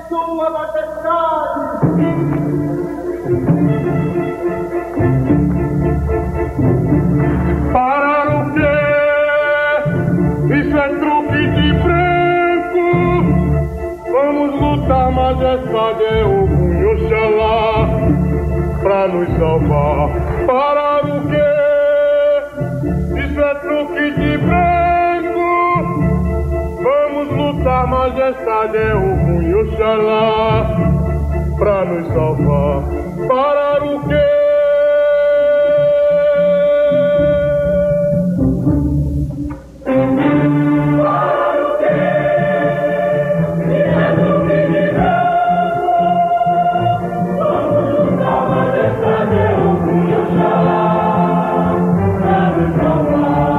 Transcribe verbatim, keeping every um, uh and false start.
Sua Majestade! Parar o quê? Isso é truque de branco. Vamos lutar, Majestade, é o punho Xalá pra nos salvar. Parar o quê? Isso é truque de branco. Vamos lutar, Majestade, é o punho Xalá pra nos salvar. Parar o quê?